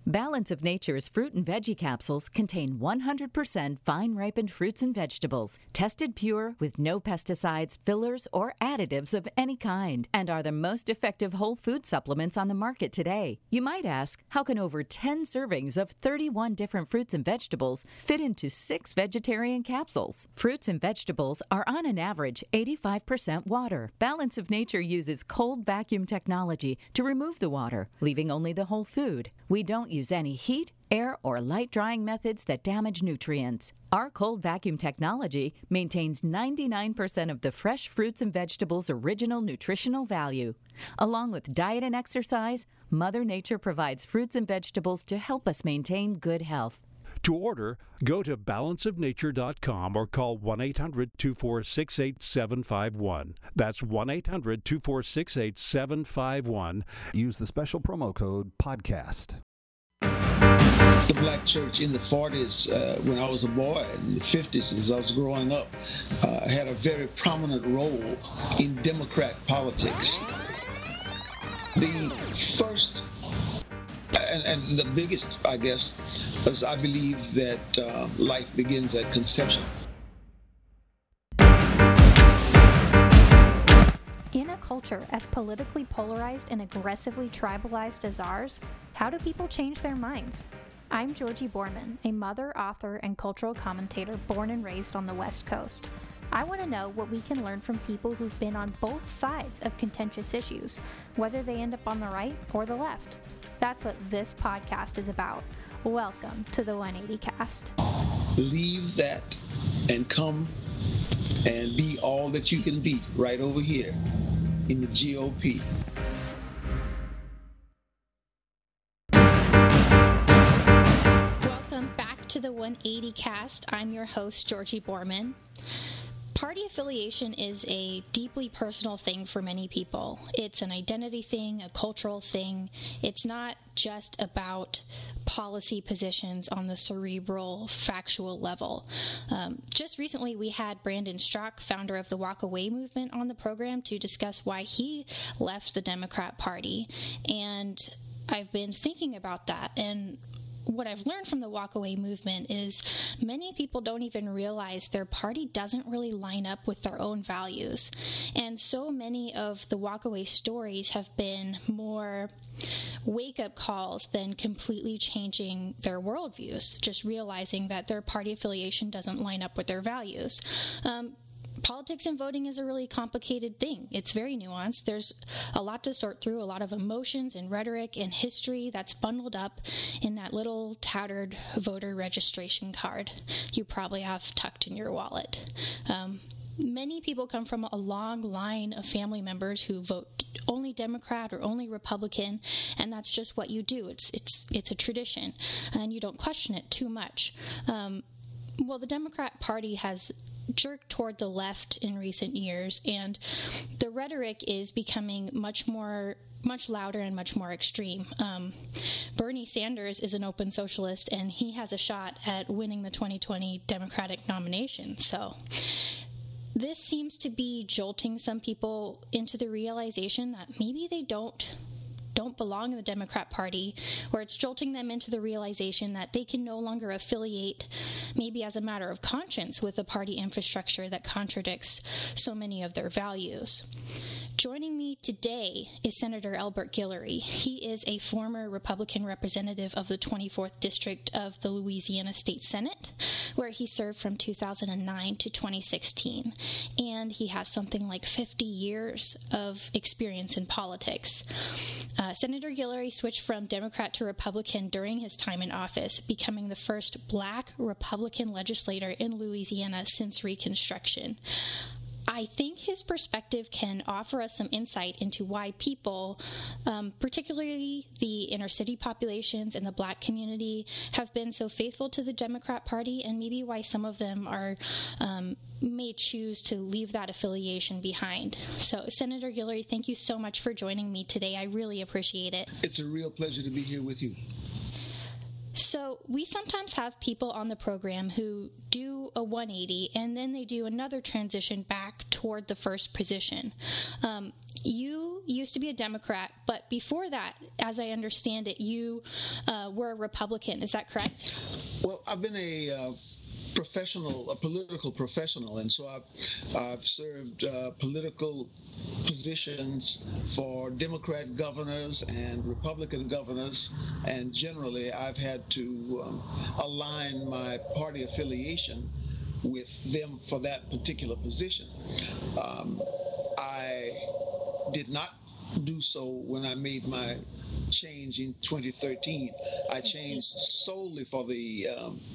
Balance of Nature's fruit and veggie capsules contain 100% vine-ripened fruits and vegetables, tested pure with no pesticides, fillers, or additives of any kind, and are the most effective whole food supplements on the market today. You might ask, how can over 10 servings of 31 different fruits and vegetables fit into 6 vegetarian capsules? Fruits and vegetables are on an average 85% water. Balance of Nature uses cold vacuum technology to remove the water, leaving only the whole food. We don't use any heat, air, or light drying methods that damage nutrients. Our cold vacuum technology maintains 99% of the fresh fruits and vegetables' original nutritional value. Along with diet and exercise, Mother Nature provides fruits and vegetables to help us maintain good health. To order, go to balanceofnature.com or call 1-800-246-8751. That's 1-800-246-8751. Use the special promo code PODCAST. The black church in the 40s, when I was a boy, in the 50s, as I was growing up, had a very prominent role in Democrat politics. The first and the biggest, I guess, is I believe that life begins at conception. In a culture as politically polarized and aggressively tribalized as ours, how do people change their minds? I'm Georgie Borman, a mother, author, and cultural commentator born and raised on the West Coast. I want to know what we can learn from people who've been on both sides of contentious issues, whether they end up on the right or the left. That's what this podcast is about. Welcome to the 180 Cast. Leave that and come and be all that you can be right over here in the GOP. Welcome back to the 180 Cast. I'm your host, Georgie Borman. Party affiliation is a deeply personal thing for many people. It's an identity thing, a cultural thing. It's not just about policy positions on the cerebral, factual level. Just recently, we had Brandon Straka, founder of the Walk Away movement, on the program to discuss why he left the Democrat Party. And I've been thinking about that, and what I've learned from the walkaway movement is many people don't even realize their party doesn't really line up with their own values. And so many of the walkaway stories have been more wake-up calls than completely changing their worldviews, just realizing that their party affiliation doesn't line up with their values. Politics and voting is a really complicated thing. It's very nuanced. There's a lot to sort through, a lot of emotions and rhetoric and history that's bundled up in that little tattered voter registration card you probably have tucked in your wallet. Many people come from a long line of family members who vote only Democrat or only Republican, and that's just what you do. It's a tradition, and you don't question it too much. Well, the Democrat Party has jerked toward the left in recent years, and the rhetoric is becoming much louder and much more extreme. Bernie Sanders is an open socialist, and he has a shot at winning the 2020 Democratic nomination. So this seems to be jolting some people into the realization that maybe they don't belong in the Democrat Party, or it's jolting them into the realization that they can no longer affiliate, maybe as a matter of conscience, with a party infrastructure that contradicts so many of their values. Joining me today is Senator Elbert Guillory. He is a former Republican representative of the 24th District of the Louisiana State Senate, where he served from 2009 to 2016, and he has something like 50 years of experience in politics. Senator Guillory switched from Democrat to Republican during his time in office, becoming the first Black Republican legislator in Louisiana since Reconstruction. I think his perspective can offer us some insight into why people, particularly the inner city populations and the Black community, have been so faithful to the Democrat Party, and maybe why some of them may choose to leave that affiliation behind. So, Senator Guillory, thank you so much for joining me today. I really appreciate it. It's a real pleasure to be here with you. So we sometimes have people on the program who do a 180 and then they do another transition back toward the first position. you used to be a Democrat, but before that, as I understand it, you were a Republican. Is that correct? Well, I've been a political professional, and so I've served political positions for Democrat governors and Republican governors, and generally I've had to align my party affiliation with them for that particular position. I did not do so when I made my change in 2013. I changed solely for the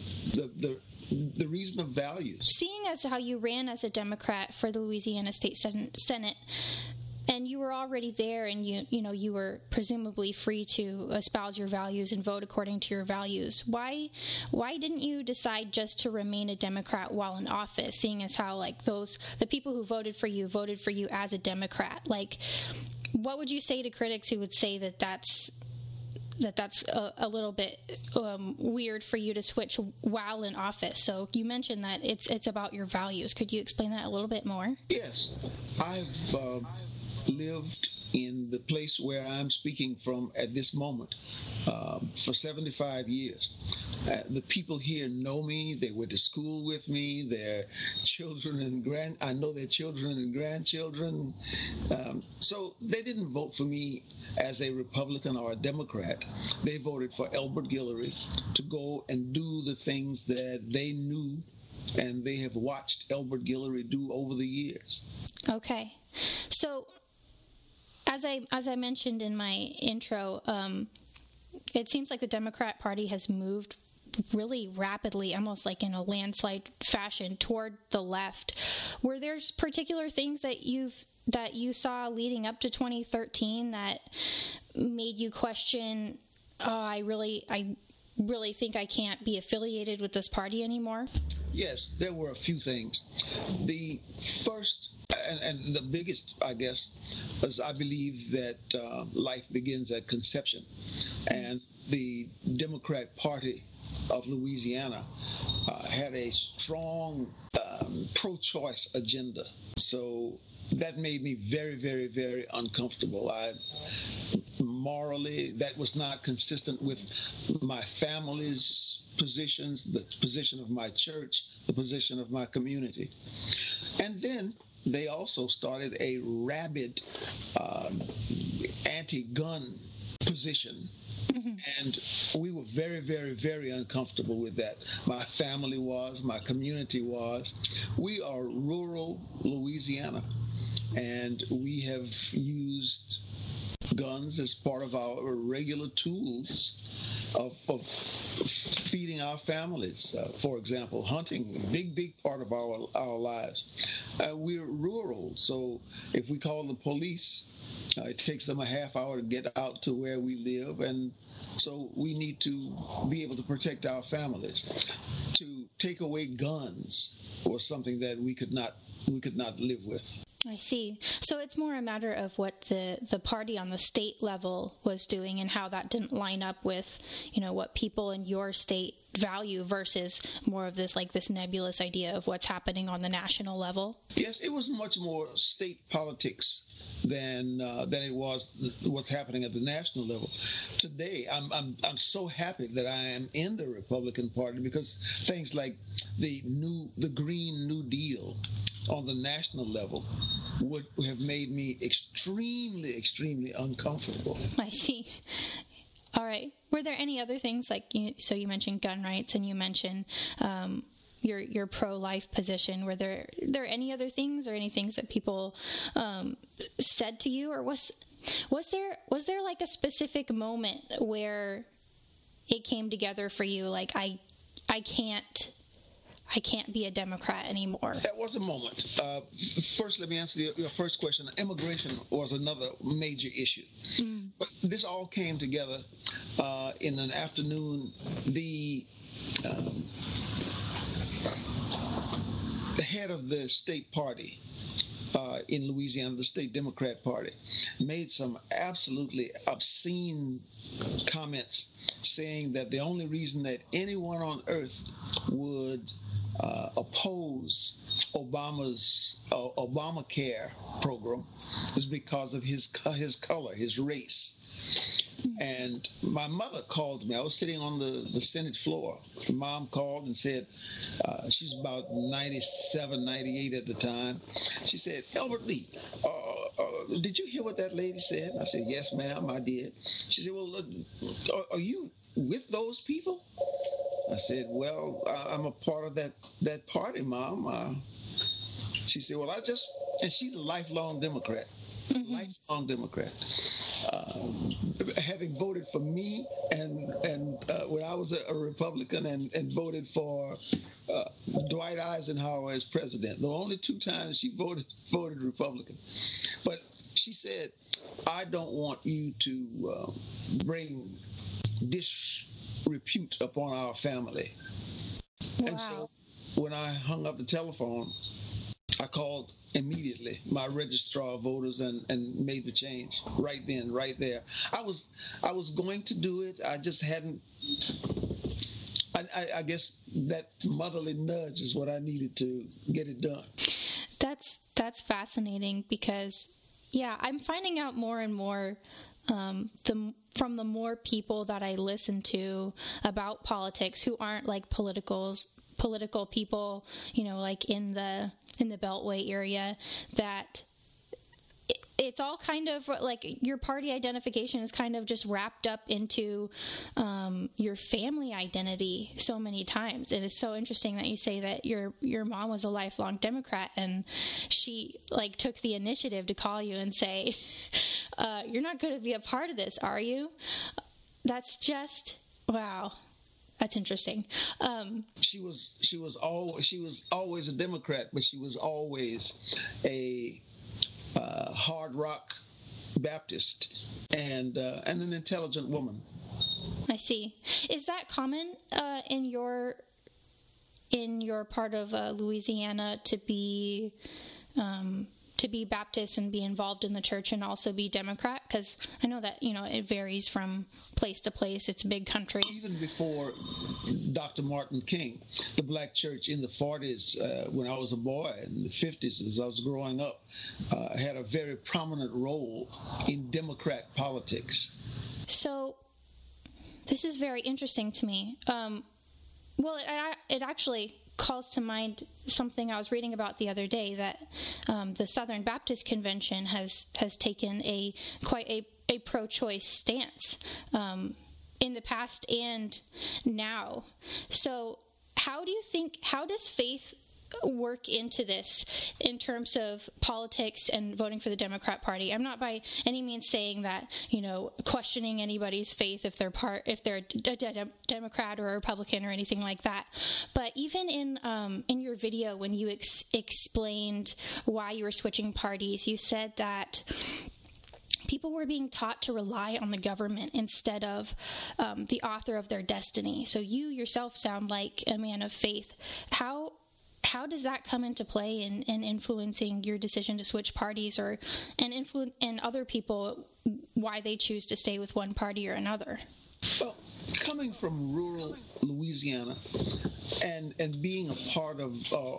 reason of values. Seeing as how you ran as a Democrat for the Louisiana State Senate, and you were already there, and you were presumably free to espouse your values and vote according to your values. Why didn't you decide just to remain a Democrat while in office? Seeing as how the people who voted for you as a Democrat. What would you say to critics who would say that's a little bit weird for you to switch while in office? So you mentioned that it's about your values. Could you explain that a little bit more? Yes. I've lived in the place where I'm speaking from at this moment for 75 years. The people here know me. They went to school with me. Their children and I know their children and grandchildren. So they didn't vote for me as a Republican or a Democrat. They voted for Elbert Guillory to go and do the things that they knew and they have watched Elbert Guillory do over the years. Okay. So as I mentioned in my intro, it seems like the Democrat Party has moved really rapidly, almost like in a landslide fashion, toward the left. Were there particular things that you saw leading up to 2013 that made you question, I really think I can't be affiliated with this party anymore? Yes, there were a few things. The first and the biggest, I guess, is I believe that life begins at conception. And the Democrat Party of Louisiana had a strong pro-choice agenda. So that made me very, very, very uncomfortable. Morally, that was not consistent with my family's positions, the position of my church, the position of my community. And then they also started a rabid anti-gun position. Mm-hmm. And we were very, very, very uncomfortable with that. My family was, my community was. We are rural Louisiana, and we have used guns as part of our regular tools of feeding our families. For example, hunting, a big part of our lives. We're rural, so if we call the police, it takes them a half hour to get out to where we live, and so we need to be able to protect our families. To take away guns was something that we could not live with. I see. So it's more a matter of what the party on the state level was doing and how that didn't line up with, what people in your state value versus more of this nebulous idea of what's happening on the national level. Yes, it was much more state politics than it was what's happening at the national level. Today, I'm so happy that I am in the Republican Party because things like the Green New Deal on the national level would have made me extremely, extremely uncomfortable. I see. All right. Were there any other things so you mentioned gun rights and you mentioned your pro-life position. Were there any other things or any things that people said to you, or was there like a specific moment where it came together for you? Like I can't be a Democrat anymore. That was a moment. First, let me answer your first question. Immigration was another major issue. But this all came together in an afternoon. The head of the state party in Louisiana, the state Democrat Party, made some absolutely obscene comments saying that the only reason that anyone on earth would oppose Obamacare program is because of his color, his race. And my mother called me. I was sitting on the Senate floor. Mom called and said, she's about 97, 98 at the time. She said, Elbert Lee, did you hear what that lady said? I said, yes, ma'am, I did. She said, well, look, are you with those people? I said, well, I'm a part of that party, Mom. She said, well, and she's a lifelong Democrat. Lifelong Democrat, having voted for me and when I was a Republican and voted for Dwight Eisenhower as president. The only two times she voted Republican. But she said, I don't want you to bring disrepute upon our family. Wow. And so when I hung up the telephone, I called immediately my registrar of voters and made the change right then, right there. I was going to do it. I just hadn't. I guess that motherly nudge is what I needed to get it done. That's fascinating because, yeah, I'm finding out more and more from the more people that I listen to about politics who aren't like political people, like in the Beltway area, that it's all kind of like your party identification is kind of just wrapped up into your family identity so many times. It is so interesting that you say that your mom was a lifelong Democrat and she like took the initiative to call you and say, you're not going to be a part of this, are you? That's just, wow. That's interesting. She was always a Democrat, but she was always a hard rock Baptist and an intelligent woman. I see. Is that common in your part of Louisiana to be Baptist and be involved in the church and also be Democrat? Because I know that, it varies from place to place. It's a big country. Even before Dr. Martin King, the black church in the 40s, when I was a boy, in the 50s, as I was growing up, had a very prominent role in Democrat politics. So this is very interesting to me. Well, it actually calls to mind something I was reading about the other day, that the Southern Baptist Convention has taken quite a pro-choice stance in the past and now. So how does faith work into this in terms of politics and voting for the Democrat Party? I'm not by any means saying that, questioning anybody's faith if they're a Democrat or a Republican or anything like that. But even in your video, when you explained why you were switching parties, you said that people were being taught to rely on the government instead of the author of their destiny. So you yourself sound like a man of faith. How does that come into play in influencing your decision to switch parties and other people why they choose to stay with one party or another? Well, coming from rural Louisiana and being a part of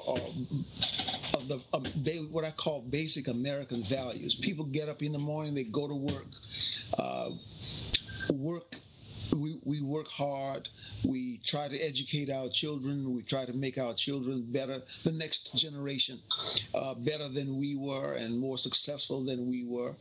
what I call basic American values. People get up in the morning, they go to work. We work hard. We try to educate our children. We try to make our children better, the next generation, better than we were and more successful than we were.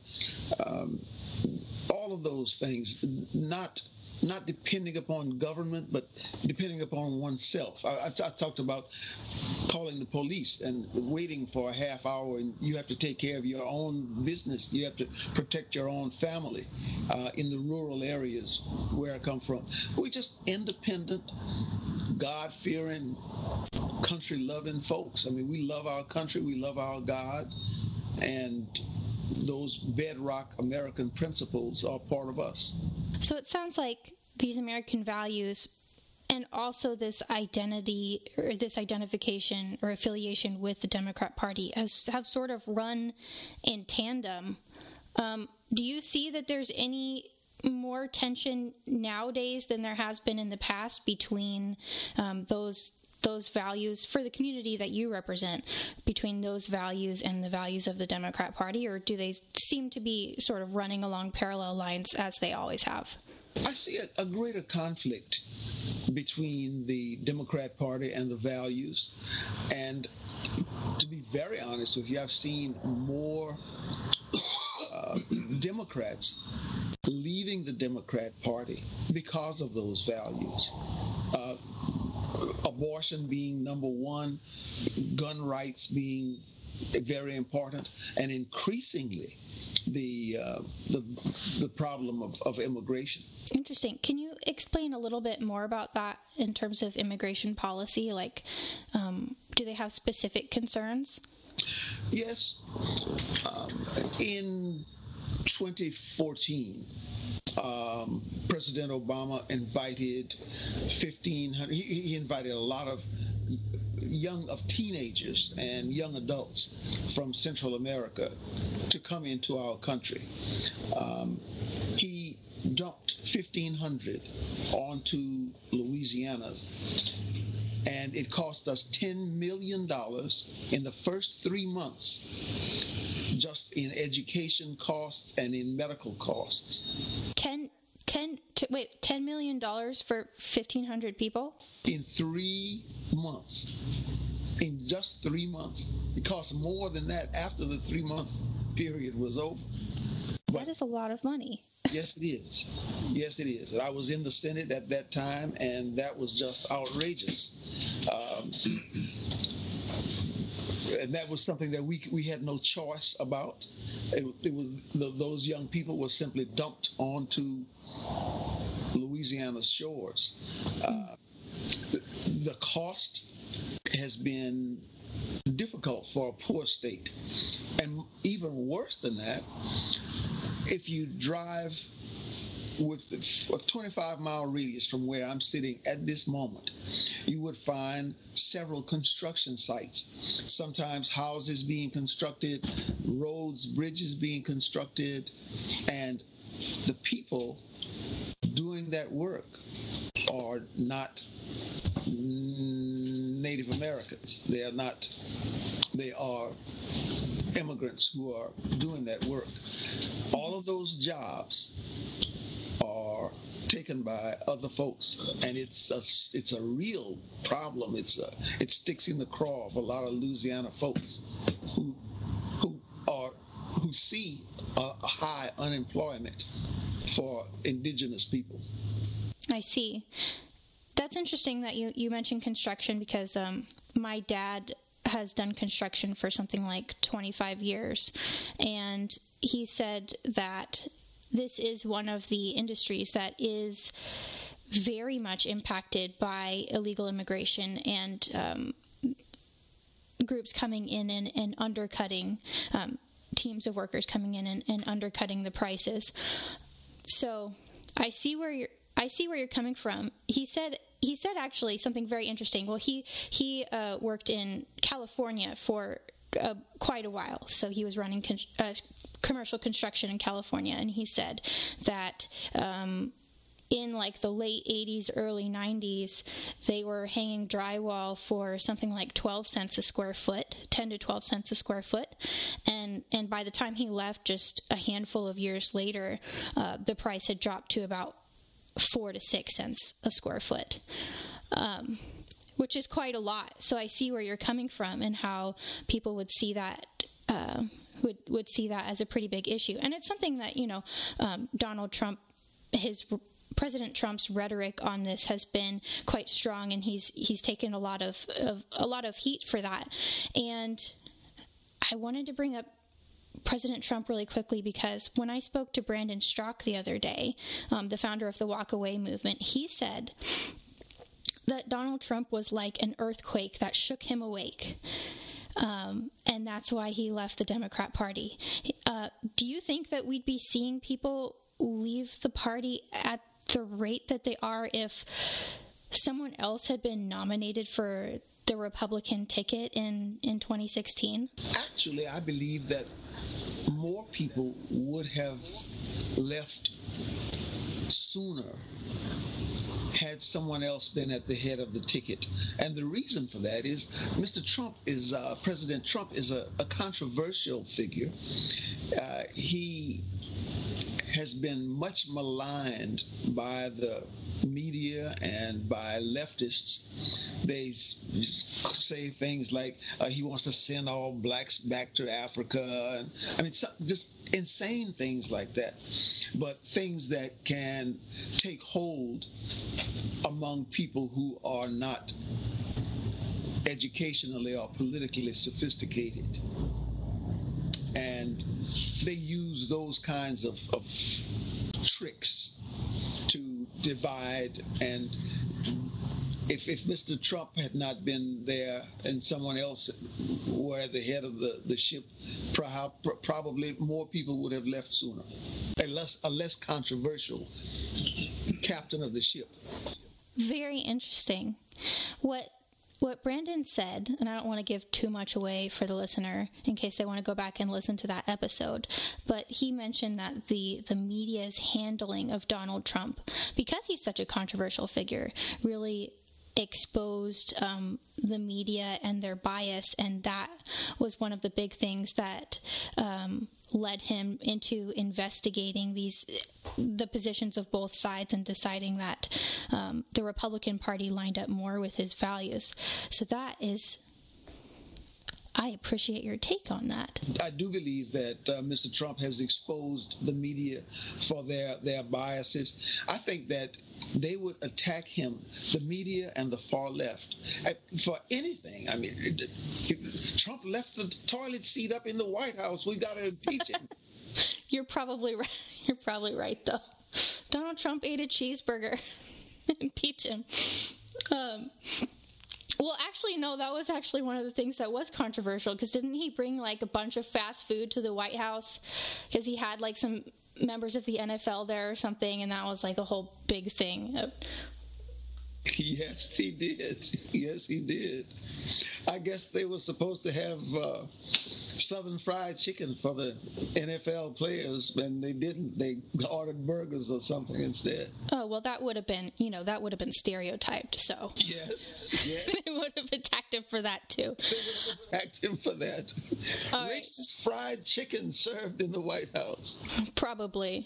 All of those things, not depending upon government, but depending upon oneself. I talked about calling the police and waiting for a half hour, and you have to take care of your own business. You have to protect your own family in the rural areas where I come from. We're just independent, God-fearing, country-loving folks. I mean, we love our country, we love our God, and those bedrock American principles are part of us. So it sounds like these American values and also this identity or this identification or affiliation with the Democrat Party have sort of run in tandem. Do you see that there's any more tension nowadays than there has been in the past between those those values for the community that you represent, between those values and the values of the Democrat Party, or do they seem to be sort of running along parallel lines as they always have? I see a greater conflict between the Democrat Party and the values. And to be very honest with you, I've seen more Democrats leaving the Democrat Party because of those values. Abortion being number one, gun rights being very important, and increasingly the problem of immigration. Interesting. Can you explain a little bit more about that in terms of immigration policy? Like, do they have specific concerns? Yes. In 2014, President Obama invited 1,500. He invited a lot of teenagers and young adults from Central America to come into our country. He dumped 1,500 onto Louisiana, and it cost us $10 million in the first 3 months, just in education costs and in medical costs. $10 million for 1,500 people? In 3 months. In just 3 months. It cost more than that after the 3-month period was over. That is a lot of money. Yes, it is. Yes, it is. I was in the Senate at that time, and that was just outrageous. And that was something that we had no choice about. It was those young people were simply dumped onto Louisiana's shores. The cost has been difficult for a poor state. And even worse than that, if you drive with a 25-mile radius from where I'm sitting at this moment, you would find several construction sites, sometimes houses being constructed, roads, bridges being constructed, and the people doing that work are not Native Americans. They are immigrants who are doing that work. All of those jobs are taken by other folks, and it's a real problem. It sticks in the craw of a lot of Louisiana folks who see a high unemployment for indigenous people. I see. That's interesting that you mentioned construction, because my dad has done construction for something like 25 years, and he said that this is one of the industries that is very much impacted by illegal immigration and groups coming in and undercutting, teams of workers coming in and undercutting the prices. So I see where you're coming from. He said actually something very interesting. Well, he worked in California for quite a while, so he was running commercial construction in California, and he said that in like the late 80s, early 90s, they were hanging drywall for something like 12 cents a square foot, 10 to 12 cents a square foot, and by the time he left, just a handful of years later, the price had dropped to about 4 to 6 cents a square foot, which is quite a lot. So I see where you're coming from and how people would see that would see that as a pretty big issue. And it's something that, Donald Trump, President Trump's rhetoric on this has been quite strong, and he's taken a lot of heat for that. And I wanted to bring up President Trump really quickly, because when I spoke to Brandon Straka the other day, the founder of the Walk Away movement, he said that Donald Trump was like an earthquake that shook him awake. And that's why he left the Democrat Party. Do you think that we'd be seeing people leave the party at the rate that they are if someone else had been nominated for the Republican ticket in 2016? Actually, I believe that more people would have left sooner had someone else been at the head of the ticket. And the reason for that is President Trump is a controversial figure. He has been much maligned by the media and by leftists. They say things like he wants to send all blacks back to Africa. And, just insane things like that. But things that can take hold among people who are not educationally or politically sophisticated. And they use those kinds of tricks to divide. And if Mr. Trump had not been there and someone else were at the head of the ship, probably more people would have left sooner. A less controversial captain of the ship. Very interesting. What Brandon said, and I don't want to give too much away for the listener in case they want to go back and listen to that episode, but he mentioned that the media's handling of Donald Trump, because he's such a controversial figure, really exposed the media and their bias, and that was one of the big things that led him into investigating the positions of both sides and deciding that the Republican Party lined up more with his values. So I appreciate your take on that. I do believe that Mr. Trump has exposed the media for their biases. I think that they would attack him, the media and the far left, for anything. I mean, Trump left the toilet seat up in the White House. We got to impeach him. You're probably right. You're probably right, though. Donald Trump ate a cheeseburger. Impeach him. Well, actually, no, that was actually one of the things that was controversial, because didn't he bring like a bunch of fast food to the White House because he had like some members of the NFL there or something, and that was like a whole big thing. Yes, he did. Yes, he did. I guess they were supposed to have Southern Fried Chicken for the NFL players, and they didn't. They ordered burgers or something instead. Oh, well, that would have been, stereotyped, so. Yes. Yeah. They would have attacked him for that, too. They would have attacked him for that. Racist fried chicken served in the White House. Probably.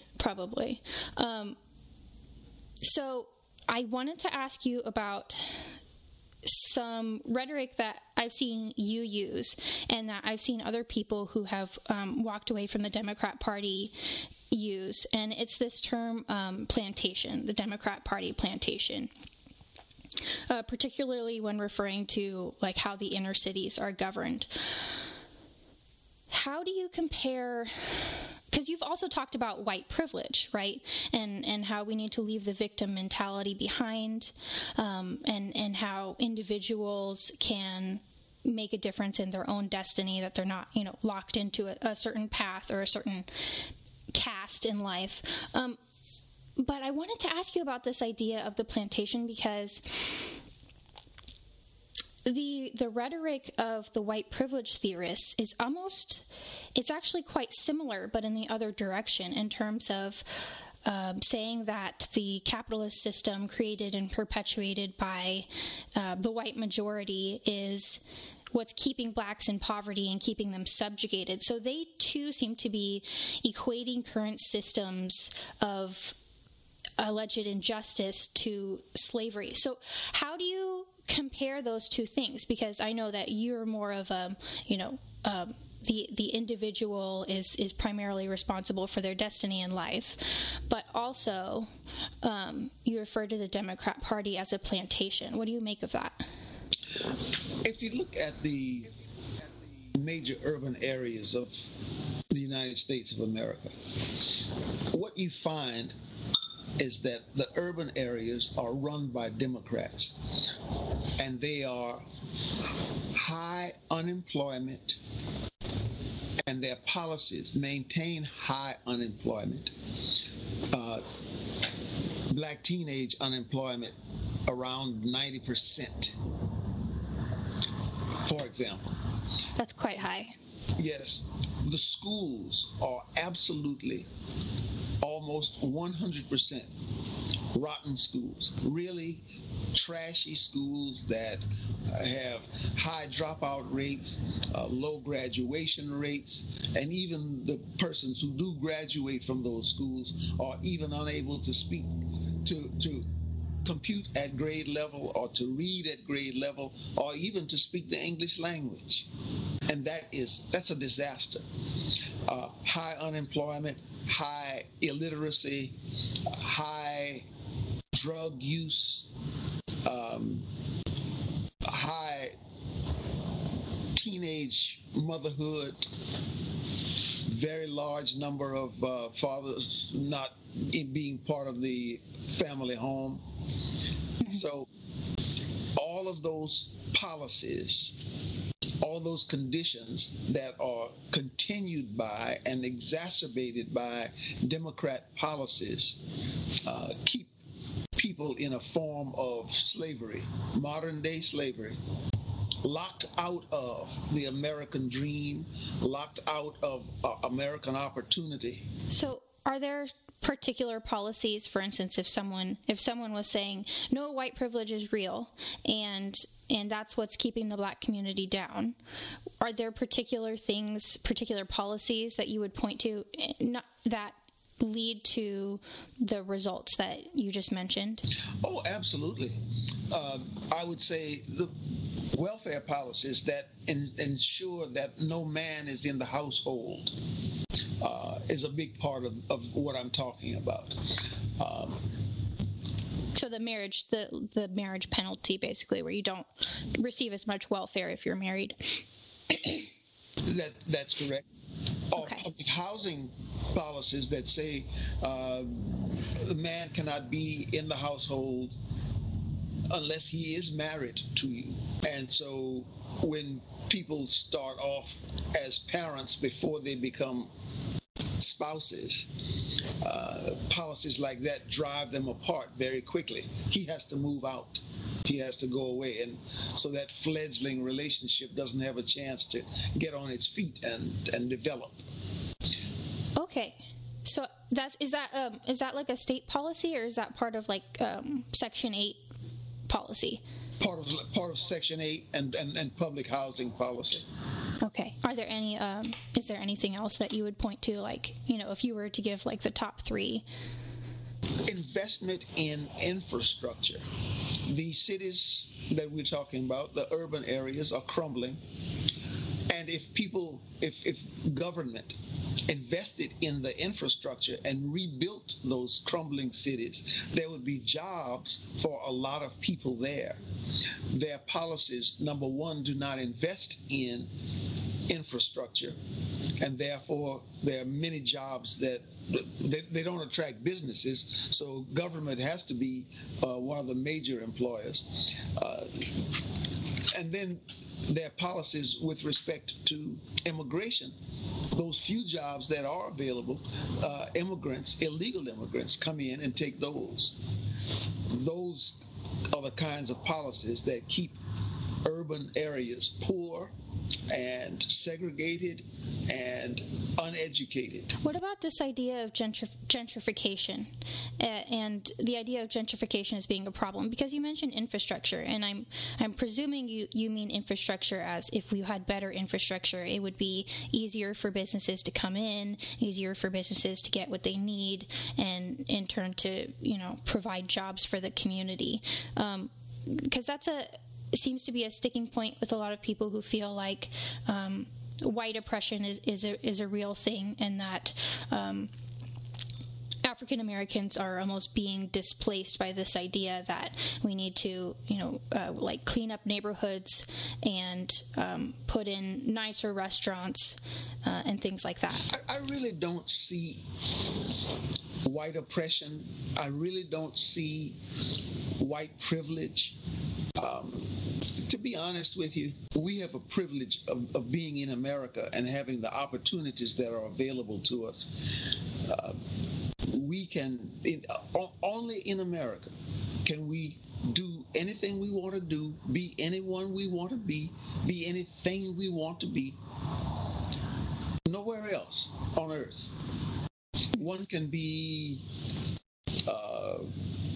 So I wanted to ask you about some rhetoric that I've seen you use, and that I've seen other people who have walked away from the Democrat Party use, and it's this term plantation, the Democrat Party plantation, particularly when referring to like how the inner cities are governed. How do you compare, because you've also talked about white privilege, right? And how we need to leave the victim mentality behind, and how individuals can make a difference in their own destiny, that they're not, locked into a certain path or a certain caste in life. But I wanted to ask you about this idea of the plantation, because the rhetoric of the white privilege theorists is it's actually quite similar, but in the other direction, in terms of saying that the capitalist system created and perpetuated by the white majority is what's keeping blacks in poverty and keeping them subjugated. So they too seem to be equating current systems of alleged injustice to slavery. So how do you compare those two things? Because I know that you're more of the individual is primarily responsible for their destiny in life, but also you refer to the Democrat Party as a plantation. What do you make of that? If you look at the major urban areas of the United States of America, what you find is that the urban areas are run by Democrats, and they are high unemployment, and their policies maintain high unemployment. Black teenage unemployment around 90%, for example. That's quite high. Yes. The schools are absolutely almost 100% rotten schools, really trashy schools that have high dropout rates, low graduation rates, and even the persons who do graduate from those schools are even unable to speak, to compute at grade level, or to read at grade level, or even to speak the English language. And that's a disaster. High unemployment, high illiteracy, high drug use, high teenage motherhood, very large number of fathers not being part of the family home. So all of those policies, all those conditions that are continued by and exacerbated by Democrat policies keep people in a form of slavery, modern day slavery, locked out of the American dream, locked out of American opportunity. So are there particular policies, for instance, if someone was saying no, white privilege is real and that's what's keeping the black community down, are there particular policies that you would point to that lead to the results that you just mentioned? Oh, absolutely. I would say the welfare policies that ensure that no man is in the household is a big part of what I'm talking about. So the marriage penalty, basically, where you don't receive as much welfare if you're married. That's correct. Okay. Housing policies that say the man cannot be in the household unless he is married to you. And so when people start off as parents before they become spouses, policies like that drive them apart very quickly. He has to move out. He has to go away. And so that fledgling relationship doesn't have a chance to get on its feet and develop. Okay. So is that like a state policy, or is that part of like Section 8 policy? Part of Section 8 and public housing policy. Okay. Are there any? Is there anything else that you would point to, like, if you were to give like the top three? Investment in infrastructure. The cities that we're talking about, the urban areas, are crumbling, and if government invested in the infrastructure and rebuilt those crumbling cities, there would be jobs for a lot of people there. Their policies, number one, do not invest in infrastructure, and therefore there are many jobs that they don't attract businesses, so government has to be one of the major employers. And then their policies with respect to immigration. Those few jobs that are available, illegal immigrants come in and take those. Those are the kinds of policies that keep urban areas poor and segregated and uneducated. What about this idea of gentrification and the idea of gentrification as being a problem? Because you mentioned infrastructure, and I'm presuming you mean infrastructure as if we had better infrastructure, it would be easier for businesses to come in, easier for businesses to get what they need, and in turn to provide jobs for the community. Because it seems to be a sticking point with a lot of people who feel like white oppression is a real thing, and that African Americans are almost being displaced by this idea that we need to, like clean up neighborhoods and put in nicer restaurants and things like that. I really don't see white oppression. I really don't see white privilege. To be honest with you, we have a privilege of being in America and having the opportunities that are available to us. We can, only in America, can we do anything we want to do, be anyone we want to be anything we want to be. Nowhere else on earth. One can be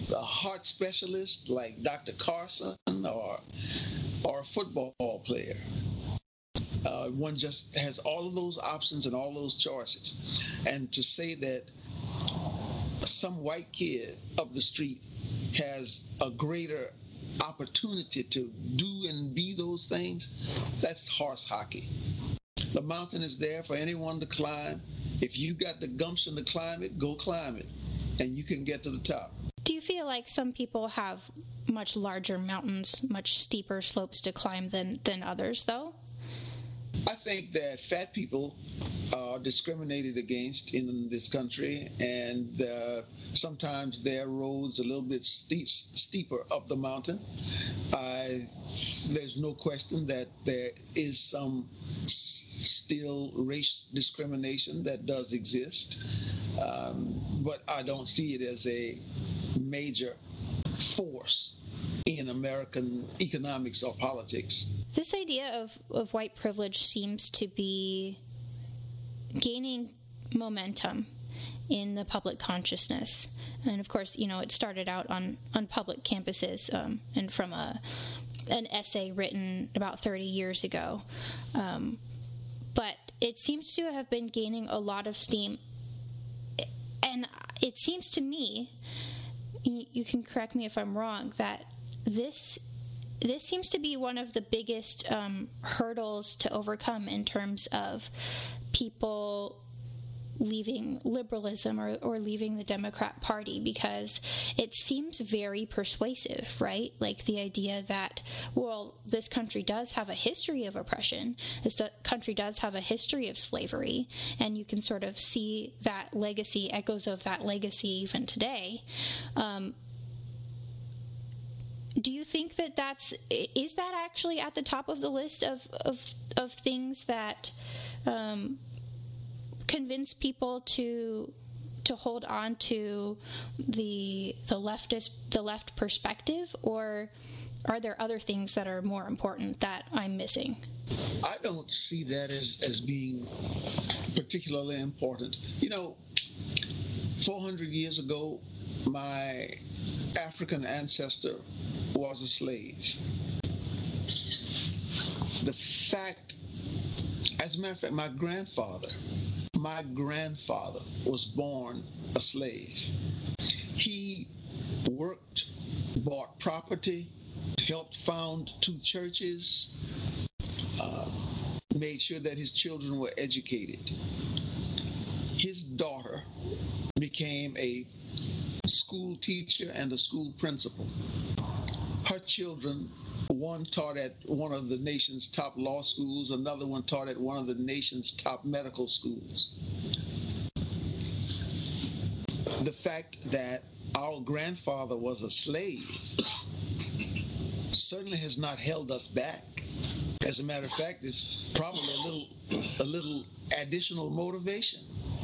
a heart specialist like Dr. Carson or a football player. One just has all of those options and all those choices. And to say that some white kid up the street has a greater opportunity to do and be those things, that's horse hockey. The mountain is there for anyone to climb. If you got the gumption to climb it, go climb it, and you can get to the top. Do you feel like some people have much larger mountains, much steeper slopes to climb than others, though? I think that fat people are discriminated against in this country, and sometimes their roads a little bit steeper up the mountain. There's no question that there is some still race discrimination that does exist, but I don't see it as a major force in American economics or politics. This idea of white privilege seems to be gaining momentum in the public consciousness. And of course, it started out on public campuses and from an essay written about 30 years ago. But it seems to have been gaining a lot of steam. And it seems to me, you can correct me if I'm wrong, that this seems to be one of the biggest hurdles to overcome in terms of people leaving liberalism or leaving the Democrat Party, because it seems very persuasive, right? Like the idea that, well, this country does have a history of oppression. This country does have a history of slavery, and you can sort of see that legacy, echoes of that legacy even today. Do you think that is that actually at the top of the list of things that convince people to hold on to the left perspective, or are there other things that are more important that I'm missing? I don't see that as being particularly important. 400 years ago, my African ancestor was a slave. The fact, as a matter of fact, my grandfather was born a slave. He worked, bought property, helped found 2 churches, made sure that his children were educated. His daughter became a school teacher and a school principal. Her children, one taught at one of the nation's top law schools, another one taught at one of the nation's top medical schools. The fact that our grandfather was a slave certainly has not held us back. As a matter of fact, it's probably a little additional motivation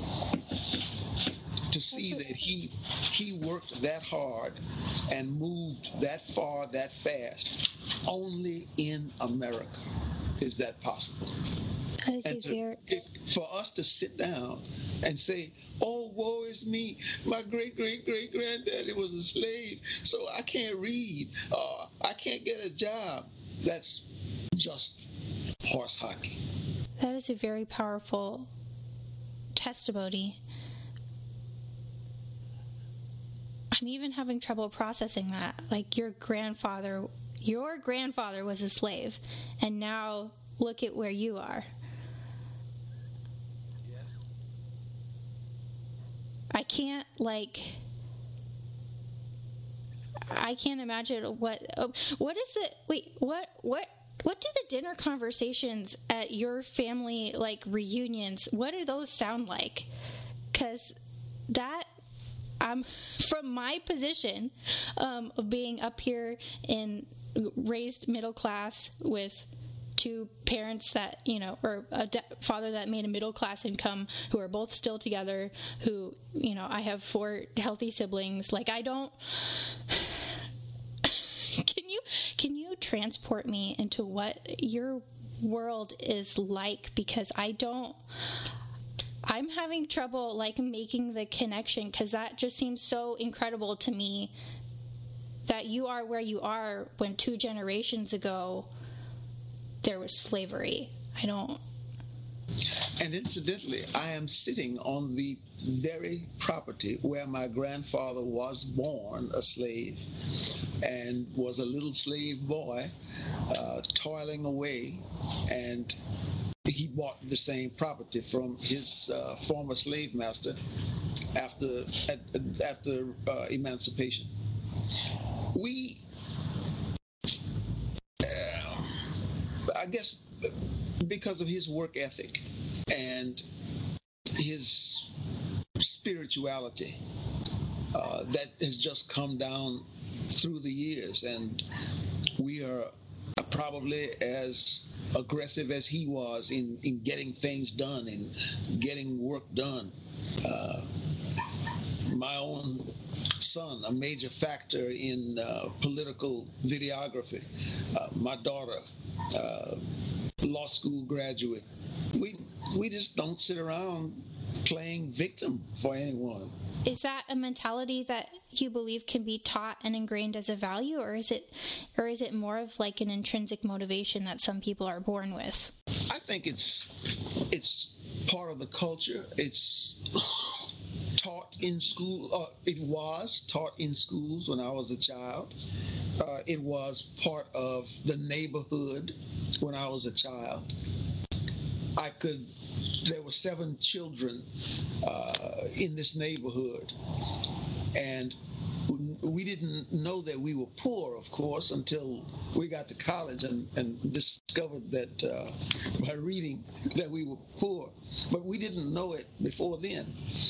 to see that he worked that hard and moved that far, that fast. Only in America is that possible. And for us to sit down and say, oh, woe is me, my great-great-great-granddaddy was a slave, so I can't read, I can't get a job, that's just horse hockey. That is a very powerful testimony. I'm even having trouble processing that. Like, your grandfather was a slave, and now look at where you are. Yes. I can't imagine what is it? Wait, what do the dinner conversations at your family, like reunions, what do those sound like? 'Cause that, from my position of being up here in raised middle class with 2 parents that, or a father that made a middle class income, who are both still together, who, I have 4 healthy siblings. Like, I don't, can you transport me into what your world is like? Because I'm having trouble making the connection, because that just seems so incredible to me that you are where you are when 2 generations ago there was slavery. I don't. And incidentally, I am sitting on the very property where my grandfather was born a slave and was a little slave boy, toiling away, and he bought the same property from his former slave master after emancipation. We, I guess, because of his work ethic and his spirituality, that has just come down through the years, and we are probably as aggressive as he was in getting things done and getting work done. My own son, a major factor in political videography. My daughter, law school graduate. We just don't sit around playing victim for anyone. Is that a mentality that you believe can be taught and ingrained as a value, or is it more of like an intrinsic motivation that some people are born with? I think it's part of the culture. It's taught in school. It was taught in schools when I was a child. It was part of the neighborhood when I was a child. There were 7 children in this neighborhood, and we didn't know that we were poor, of course, until we got to college and discovered that by reading that we were poor. But we didn't know it before then.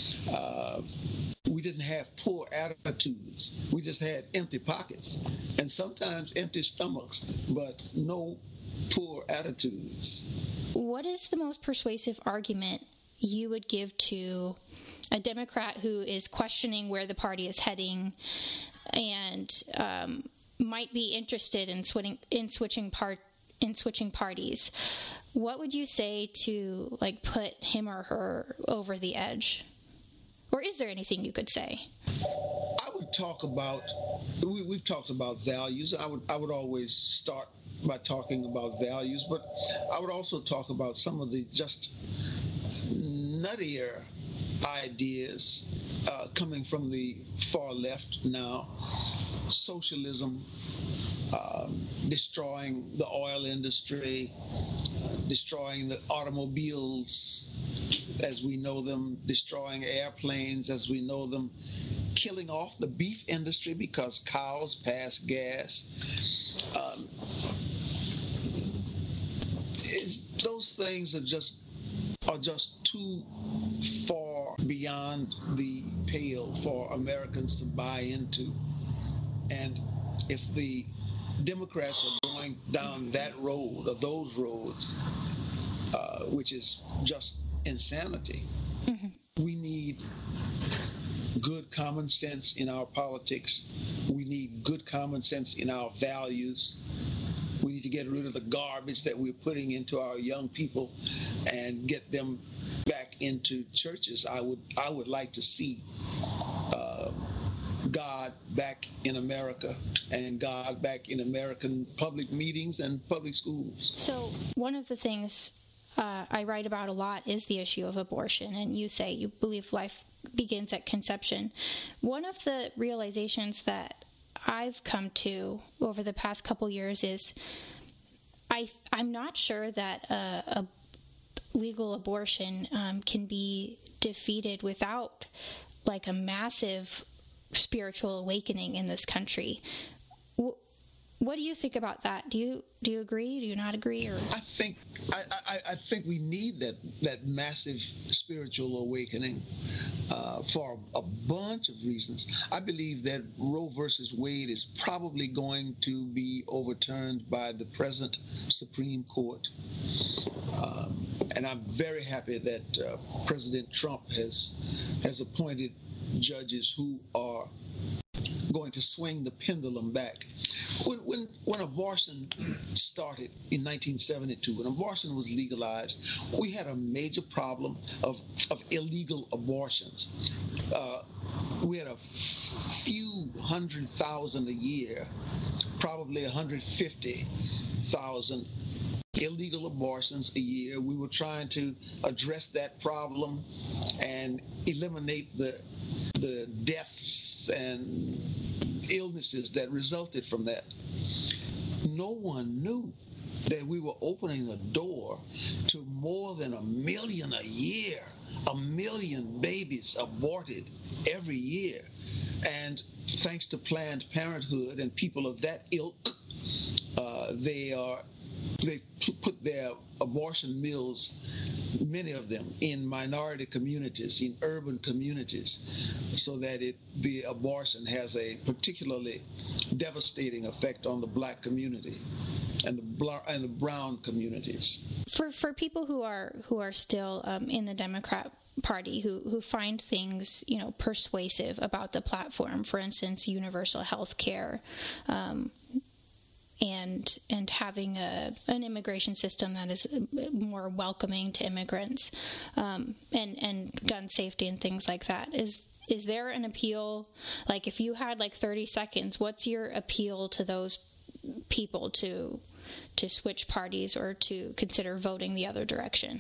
We didn't have poor attitudes. We just had empty pockets and sometimes empty stomachs, but no poor attitudes. What is the most persuasive argument you would give to a Democrat who is questioning where the party is heading and might be interested in switching parties? What would you say to like put him or her over the edge? Or is there anything you could say? I would talk about. We've talked about values. I would always start by talking about values, but I would also talk about some of the just nuttier ideas coming from the far left now. Socialism, destroying the oil industry, destroying the automobiles as we know them, destroying airplanes as we know them, killing off the beef industry because cows pass gas. Those things are just too far beyond the pale for Americans to buy into. And if the Democrats are going down that road or those roads, which is just insanity, we need good common sense in our politics. We need good common sense in our values. We need to get rid of the garbage that we're putting into our young people and get them back into churches. I would like to see God back in America and God back in American public meetings and public schools. So one of the things I write about a lot is the issue of abortion, and you say you believe life begins at conception. One of the realizations that I've come to over the past couple years is I'm not sure that a legal abortion can be defeated without like a massive spiritual awakening in this country. What do you think about that? Do you agree? Do you not agree? Or I think we need that massive spiritual awakening for a bunch of reasons. I believe that Roe versus Wade is probably going to be overturned by the present Supreme Court, and I'm very happy that President Trump has appointed judges who are going to swing the pendulum back. When abortion started in 1972, when abortion was legalized, we had a major problem of illegal abortions. we had a few 100,000 a year, probably 150,000 illegal abortions a year. We were trying to address that problem and eliminate the deaths and illnesses that resulted from that. No one knew that we were opening the door to more than 1 million a year, 1 million babies aborted every year. And thanks to Planned Parenthood and people of that ilk, they put their abortion mills, many of them, in minority communities, in urban communities, so that the abortion has a particularly devastating effect on the black community and the brown communities. For people who are still in the Democrat Party who find things persuasive about the platform, for instance, universal health care, and having an immigration system that is more welcoming to immigrants, and gun safety and things like that. Is there an appeal? Like, if you had 30 seconds, what's your appeal to those people to switch parties or to consider voting the other direction?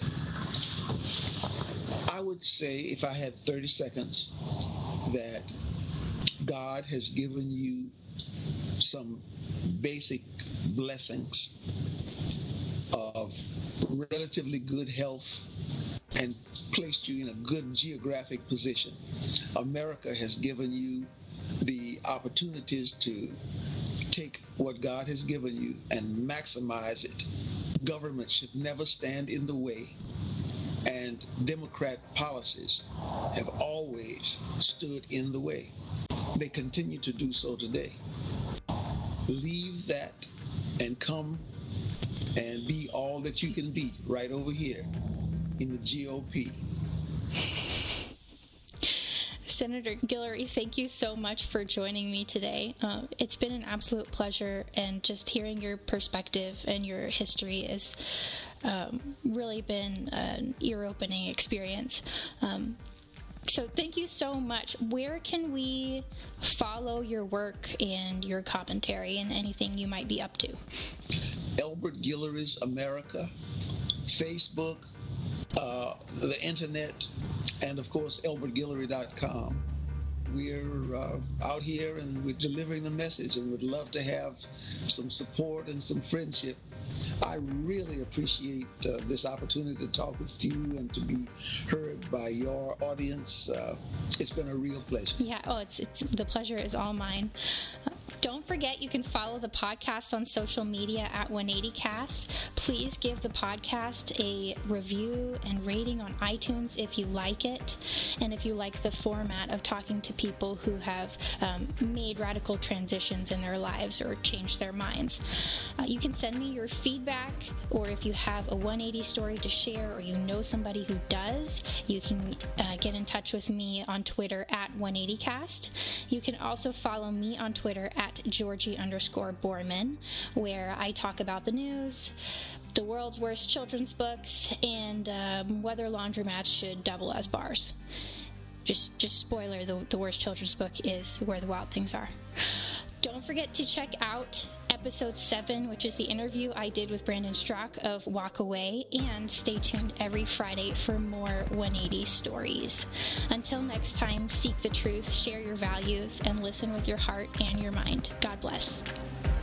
I would say, if I had 30 seconds, that God has given you some basic blessings of relatively good health and placed you in a good geographic position. America has given you the opportunities to take what God has given you and maximize it. Government should never stand in the way, and Democrat policies have always stood in the way. They continue to do so today. Leave that and come and be all that you can be right over here in the GOP. Senator Guillory, thank you so much for joining me today. It's been an absolute pleasure, and just hearing your perspective and your history has really been an ear-opening experience. So thank you so much. Where can we follow your work and your commentary and anything you might be up to? Elbert Guillory's America, Facebook, the internet, and of course elbertguillory.com. We're out here and we're delivering the message, and would love to have some support and some friendship. I really appreciate this opportunity to talk with you and to be heard by your audience. It's been a real pleasure. Yeah, it's the pleasure is all mine. Don't forget, you can follow the podcast on social media at 180cast. Please give the podcast a review and rating on iTunes if you like it, and if you like the format of talking to people who have made radical transitions in their lives or changed their minds. You can send me your feedback, or if you have a 180 story to share, or you know somebody who does, you can get in touch with me on Twitter at 180cast. You can also follow me on Twitter at Georgie_Borman, where I talk about the news, the world's worst children's books, and whether laundromats should double as bars. Just spoiler, the worst children's book is Where the Wild Things Are. Don't forget to check out episode 7, which is the interview I did with Brandon Strzok of Walk Away, and stay tuned every Friday for more 180 stories. Until next time, seek the truth, share your values, and listen with your heart and your mind. God bless.